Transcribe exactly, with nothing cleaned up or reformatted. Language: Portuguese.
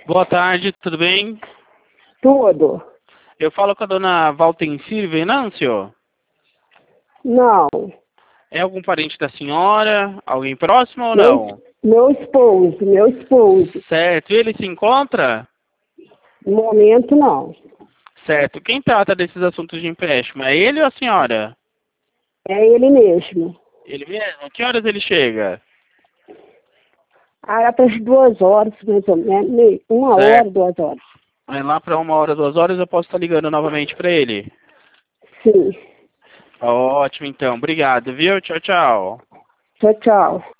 Boa tarde, tudo bem? Tudo. Eu falo com a dona Valtencir Venâncio. Não. É algum parente da senhora? Alguém próximo ou Meu, não? meu esposo, meu esposo. Certo. E ele se encontra? No momento, não. Certo. Quem trata desses assuntos de empréstimo? É ele ou a senhora? É ele mesmo. Ele mesmo? Que horas ele chega? Ah, era para as duas horas, mais ou menos. meio- Uma hora, Certo. duas horas. Aí lá para uma hora, duas horas eu posso estar ligando novamente para ele. Sim. Ótimo, então. Obrigado, viu? Tchau, tchau. Tchau, tchau.